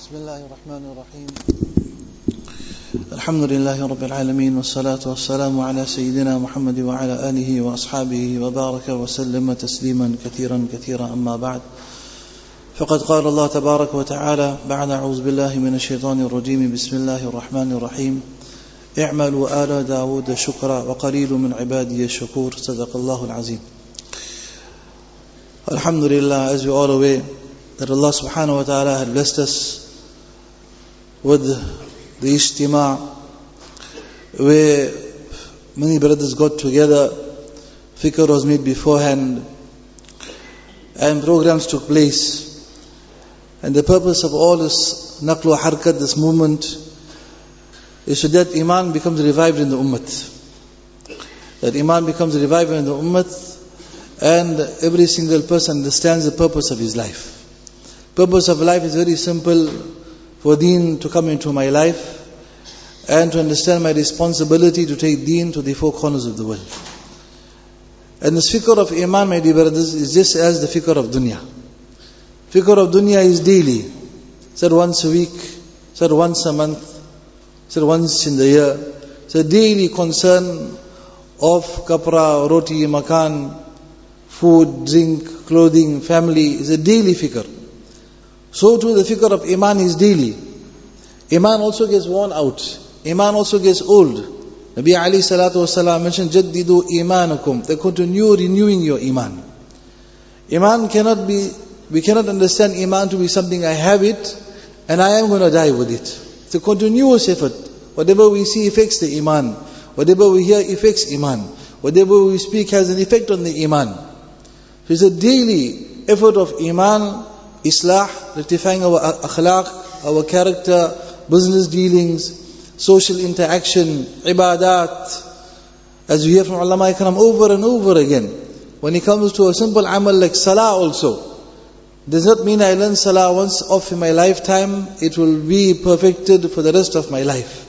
بسم الله الرحمن الرحيم الحمد لله رب العالمين والصلاة والسلام على سيدنا محمد وعلى آله وأصحابه وبارك وسلم تسليما كثيرا أما بعد فقد قال الله تبارك وتعالى بعد أعوذ بالله من الشيطان الرجيم بسم الله الرحمن الرحيم اعملوا آل داود شكرا وقليل من عبادي الشكور صدق الله العظيم. Alhamdulillah, as we all aware that Allah subhanahu wa ta'ala had blessed us with the ijtima' where many brothers got together, fikr was made beforehand and programs took place. And the purpose of all this naql wa harkat, this movement, is so that iman becomes revived in the ummah. That iman becomes revived in the ummah and every single person understands the purpose of his life. Purpose of life is very simple: for deen to come into my life and to understand my responsibility to take deen to the four corners of the world. And this fikr of iman, my dear brothers, is just as the fikr of dunya. Fikr of dunya is daily. Said once a week, said once a month, said once in the year. It's a daily concern of kapra, roti, makan, food, drink, clothing, family. Is a daily fikr. So too the fikr of iman is daily. Iman also gets worn out. Iman also gets old. Nabi alayhi salatu wasalam mentioned, Jaddidu imanakum. They continue renewing your iman. Iman cannot be, we cannot understand iman to be something I have it and I am going to die with it. It's a continuous effort. Whatever we see affects the iman. Whatever we hear affects iman. Whatever we speak has an effect on the iman. So it's a daily effort of iman, islah, rectifying our akhlaq, our character, business dealings, social interaction, ibadat. As we hear from ulama ikram over and over again. When it comes to a simple amal like salah also, does not mean I learn salah once off in my lifetime, it will be perfected for the rest of my life.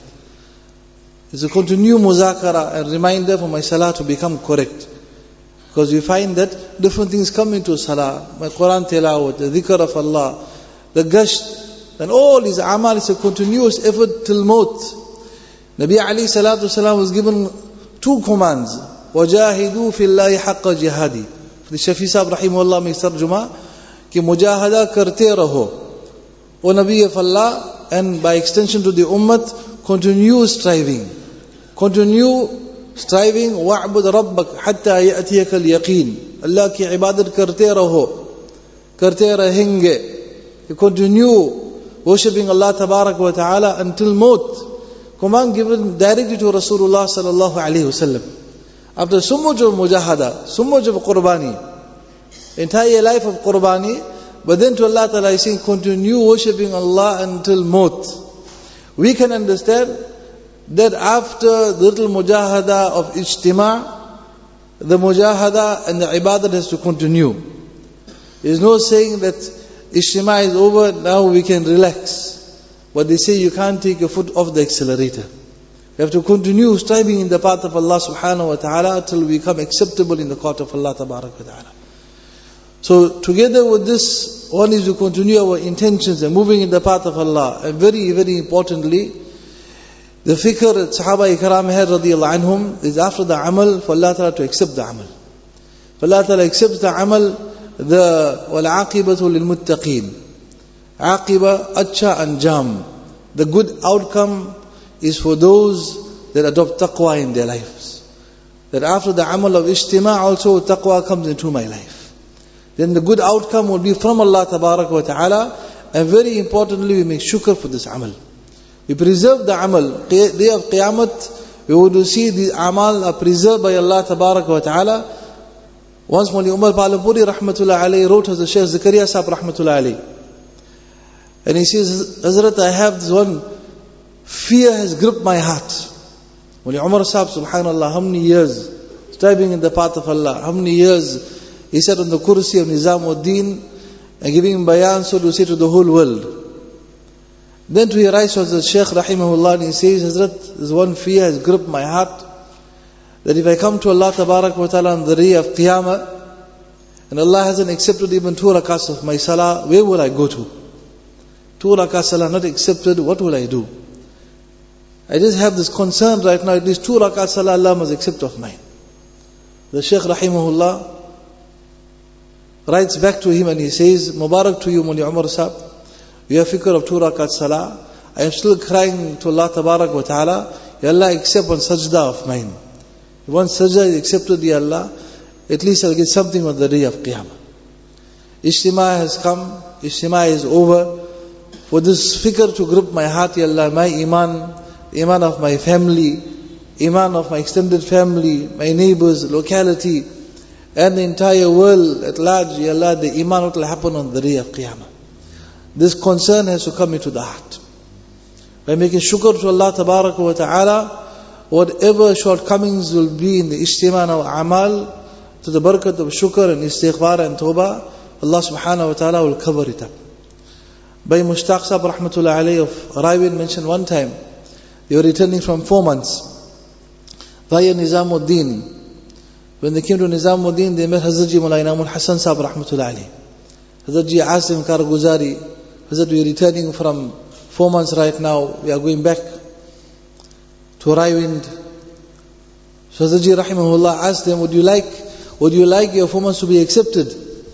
It's a continued muzakara and reminder for my salah to become correct. Because we find that different things come into salah. My Quran tilawat, the dhikr of Allah, the gasht, and all these amal is a continuous effort till maut. Nabi alayhi salatu wasalam was given two commands. وَجَاهِدُوا فِي اللَّهِ حَقَّ جِهَادِ. The Shafi Sahib rahimahullah makes tarjuma कि मुजाहदा करते रहो. O Nabi of Allah, and by extension to the ummah, continue striving. Continue striving. وَعْبُدْ رَبَّكَ حَتَّى يَأْتِيَكَ الْيَقِينَ. Allah की इबादत करते रहो, करते रहेंगे. You continue worshipping Allah tabarak wa ta'ala until maut. Command given directly to Rasulullah sallallahu alayhi wasallam. After so much of mujahada, so much of qurbani, entire life of qurbani, but then to Allah Ta'ala is saying, continue worshipping Allah until maut. We can understand that after the little mujahada of ijtima', the mujahada and the ibadah has to continue. There is no saying that ijtima' is over, now we can relax. But they say you can't take your foot off the accelerator. You have to continue striving in the path of Allah subhanahu wa ta'ala till we become acceptable in the court of Allah tabarak wa ta'ala. So together with this, one is to continue our intentions and moving in the path of Allah. And very, very importantly, the fikr that Sahaba Ikram had radiyallahu anhum is after the amal, for Allah Ta'ala to accept the amal. For Allah Ta'ala accepts the amal, the وَالْعَاقِبَةُ لِلْمُتَّقِينَ. Aqiba, acha anjam. The good outcome is for those that adopt taqwa in their lives. That after the amal of ijtima' also taqwa comes into my life. Then the good outcome will be from Allah tabarak wa ta'ala. And very importantly, we make shukr for this amal. We preserve the amal. Day of Qiyamah, we will see the amal are preserved by Allah tabarak wa ta'ala. Once Mawli Umar Palampuri rahmatullah alayhi wrote as the Shaykh Zakaria Sahib rahmatullah alayhi. And he says, Hazrat, I have this one, fear has gripped my heart. Mawli Umar Sahib, subhanallah, how many years striving in the path of Allah, how many years he sat on the kursi of Nizamuddin and giving bayan, so to say, to the whole world. Then to he writes was the Shaykh rahimahullah, and he says, Hazrat, this one fear has gripped my heart, that if I come to Allah tabarak wa ta'ala on the day of Qiyamah, and Allah hasn't accepted even 2 rakats of my salah, where will I go to? 2 rakat salah not accepted, what will I do? I just have this concern right now, at least 2 rakat salah Allah must accept of mine. The Shaykh Rahimahullah writes back to him and he says, Mubarak to you, Muli Umar Sahib, you have fikr of 2 rakat salah. I am still crying to Allah Tabarak wa Ta'ala, Ya Allah, accept one sajda of mine. If one sajda is accepted, Ya Allah, at least I'll get something on the day of Qiyamah. Ijtima has come, Ijtima is over. For this fikr to grip my heart, Ya Allah, my iman, iman of my family, iman of my extended family, my neighbors, locality, and the entire world at large, Ya Allah, the iman what will happen on the day of Qiyamah. This concern has to come into the heart. By making shukr to Allah Tabaraka wa Ta'ala, whatever shortcomings will be in the ijtima and our amal, to the barakat of shukr and istighfar and tawbah, Allah Subhanahu wa Ta'ala will cover it up. By Mushtaq Sahib Rahmatullah Alayhi of Raiwind mentioned one time, they were returning from 4 months via Nizamuddin. When they came to Nizamuddin, they met Hazrat Ji Mullah Inamul Hasan Sahib Rahmatullah Alayhi. Hazrat Ji asked him, Karguzari, Hazrat, we are returning from 4 months right now, we are going back to Raiwind. So Hazrat Ji Rahimahullah asked them, would you like your 4 months to be accepted?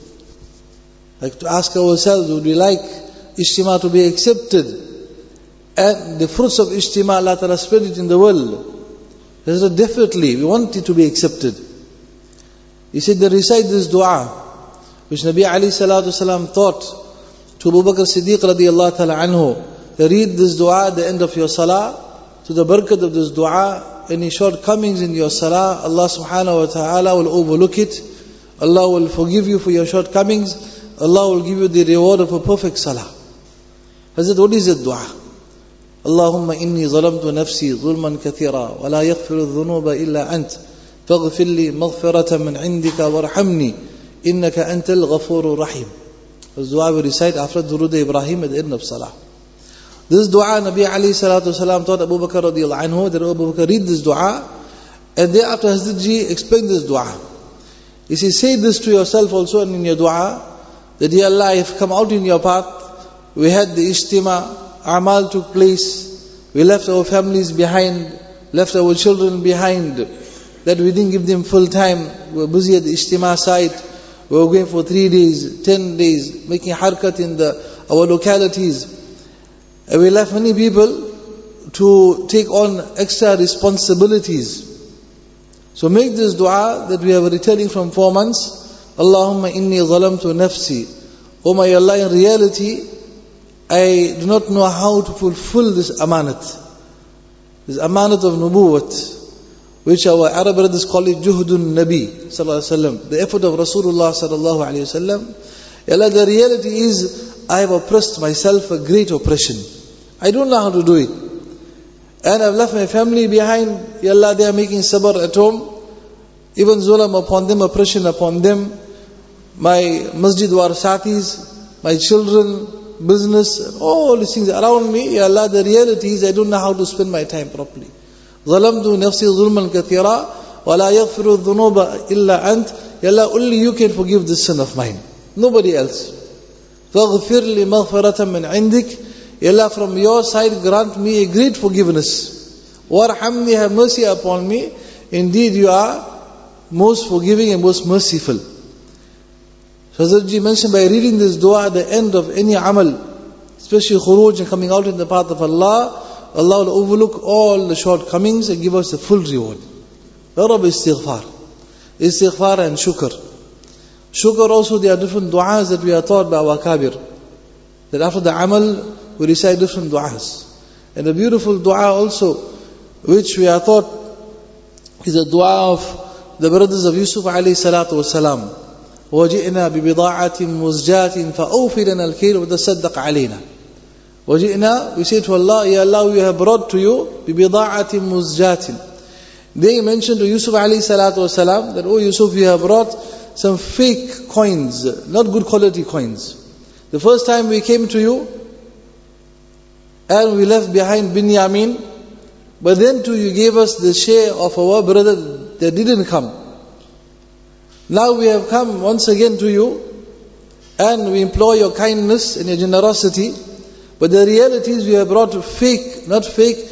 Like to ask ourselves, would we like Ijtima to be accepted? And the fruits of Ijtima, Allah Ta'ala spread it in the world. He said, definitely, we want it to be accepted. He said, they recite this dua, which Nabi Ali Salatu Wasalam taught to Abu Bakr Siddiq radiallahu ta'ala anhu. They read this dua at the end of your salah. To the barakat of this dua, any shortcomings in your salah, Allah Subhanahu wa Ta'ala will overlook it. Allah will forgive you for your shortcomings. Allah will give you the reward of a perfect salah. Hazrat, what is the dua? Allahumma inni zalamtu nafsi zulman kathira wa la yaghfiru dhunuba illa ant faghfir li maghfiratan min indika warhamni innaka antal ghafurur rahim. This dua we recite after Durud Ibrahim at the end of salah. This dua Nabi Ali Salatu Wasalam taught Abu Bakr radiallahu anhu, that Abu Bakr read this dua, and thereafter Hazrat Ji explained this dua. He says, say this to yourself also and in your dua, that Ya Allah, I have come out in your path, we had the ijtima, amal took place, we left our families behind, left our children behind, that we didn't give them full time, we were busy at the ijtima site, we were going for 3 days, 10 days, making harkat in our localities. And we left many people to take on extra responsibilities. So make this dua that we are returning from 4 months. Allahumma inni zalamtu nafsi. Oh my Allah, in reality, I do not know how to fulfill this amanat. This amanat of nubuwwat, which our Arab brothers call it juhdun nabi sallallahu alaihi wasallam, the effort of Rasulullah sallallahu alaihi wasallam. Ya Allah, the reality is, I have oppressed myself a great oppression. I don't know how to do it. And I've left my family behind. Ya Allah, they are making sabr at home. Even zulam upon them, oppression upon them. My masjid warasatis, my children, business, all these things around me. Ya Allah, the reality is I don't know how to spend my time properly. Zalamtu nafsi zulman kathira wa la yaghfiru dhunuba illa ant. Ya Allah, only you can forgive this sin of mine. Nobody else. Faghfir li maghfiratan min indik. Ya Allah, from your side grant me a great forgiveness. Warhamni, have mercy upon me. Indeed, you are most forgiving and most merciful. So Hazrat Ji mentioned, by reading this dua at the end of any amal, especially khuruj and coming out in the path of Allah, Allah will overlook all the shortcomings and give us the full reward. Rabb istighfar. Istighfar and shukr. Shukr also, there are different du'as that we are taught by our kabir. That after the amal, we recite different du'as. And a beautiful du'a also, which we are taught, is a du'a of the brothers of Yusuf alayhi salatu wasalam. وَجِئْنَا بِبِضَاعَةٍ مُزْجَاةٍ فَأَوْفِ لَنَا الْكَيْلَ وَتَصَدَّقْ عَلَيْنَا. وَجِئْنَا, we say to Allah, Ya Allah, we have brought to you بِبِضَاعَةٍ مُزْجَاةٍ. They mentioned to Yusuf alayhi salatu wasalam that, oh Yusuf, you have brought some fake coins, not good quality coins. The first time we came to you, and we left behind Binyamin, but then too you gave us the share of our brother that didn't come. Now we have come once again to you, and we implore your kindness and your generosity, But the reality is we have brought not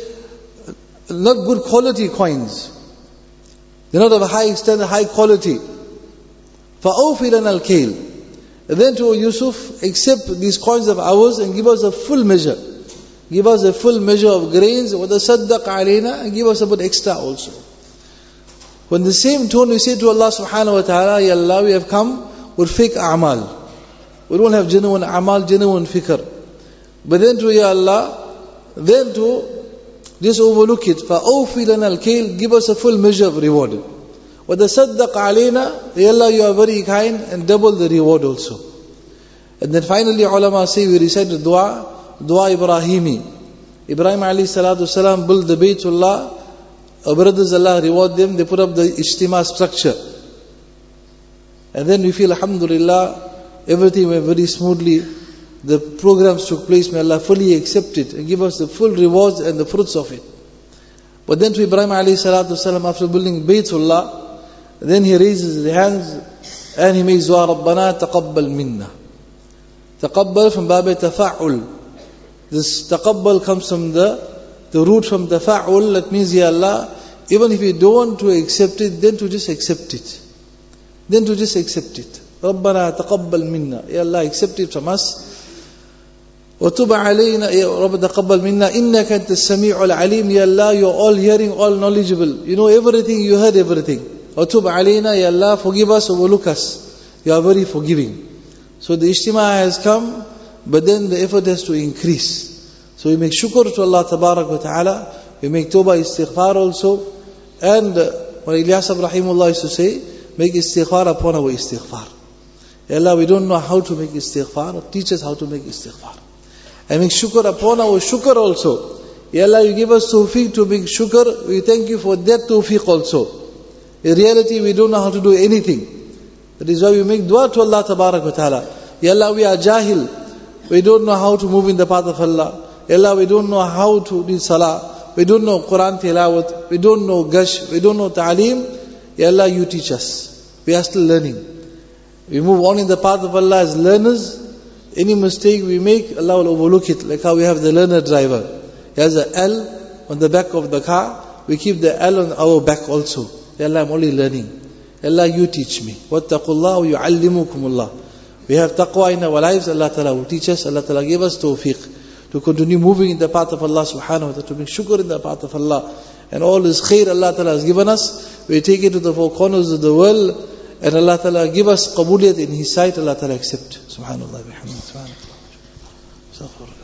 good quality coins. They're not of a high standard, high quality. فَأَوْفِ لَنَا الْكَيْلِ. And then to Yusuf, accept these coins of ours and give us a full measure. Give us a full measure of grains, وَتَصَدَّقْ عَلَيْنَا, and give us a bit extra also. When the same tone we say to Allah subhanahu wa ta'ala, Ya Allah, we have come with fake a'mal. We don't have genuine a'mal, genuine fikr. But then to Ya Allah, then to just overlook it. فَأَوْفِ لَنَا الْكَيْلِ, give us a full measure of reward. وَتَصَدَّقْ عَلَيْنَا, Ya Allah, you are very kind, and double the reward also. And then finally ulama say we recite the dua Ibrahimi. Ibrahim alayhi salatu salam built the Baytullah. Our brothers, Allah reward them, they put up the ijtima structure. And then we feel alhamdulillah, everything went very smoothly. The programs took place, may Allah fully accept it and give us the full rewards and the fruits of it. But then to Ibrahim alayhi salatu salam, after building Baytullah, then he raises his hands and he makes dua, Rabbana taqabbal minna. Taqabbal from Bab Tafa'ul. This taqabbal comes from the root from Tafa'ul, that means, Ya Allah, even if you don't want to accept it, then to just accept it. Then to just accept it. Rabbana taqabbal minna. Ya Allah, accept it from us. وَتُبَ عَلَيْنَا يَا رَبَّ تَقَبَّلْ مِنَّا إِنَّكَ أَنْتَ السَّمِيعُ الْعَلِيمُ. Ya Allah, you are all hearing, all knowledgeable. You know everything, you heard everything. وَتُبْ عَلَيْنَا, Ya Allah, forgive us, overlook us. You are very forgiving. So the ijtima has come, but then the effort has to increase. So we make shukr to Allah Tabarak wa Ta'ala, we make tawbah istighfar also, and what Ilyas Rahimullah used to say, make istighfar upon our istighfar. Ya Allah, we don't know how to make istighfar, teach us how to make istighfar. And make shukr upon our shukr also. Ya Allah, you give us tawfiq to make shukr, we thank you for that tawfiq also. In reality, we don't know how to do anything. That is why we make dua to Allah Tabarak wa Ta'ala. Ya Allah, we are jahil, we don't know how to move in the path of Allah. Ya Allah, we don't know how to do salah, we don't know Quran tilawat, we don't know gash, we don't know ta'aleem. Ya Allah, you teach us. We are still learning. We move on in the path of Allah as learners. Any mistake we make, Allah will overlook it. Like how we have the learner driver. He has an L on the back of the car. We keep the L on our back also. Ya Allah, I'm only learning. Ya Allah, you teach me. وَاتَّقُوا اللَّهُ يُعَلِّمُكُمُ اللَّهُ. We have taqwa in our lives. Allah Ta'ala will teach us. Allah Ta'ala give us tawfiq to continue moving in the path of Allah subhanahu wa ta'ala, to make shukr in the path of Allah. And all this khair Allah Ta'ala has given us, we take it to the four corners of the world, and Allah Ta'ala give us qabuliyat in His sight, Allah Ta'ala accept. Subhanallah, bihamdih.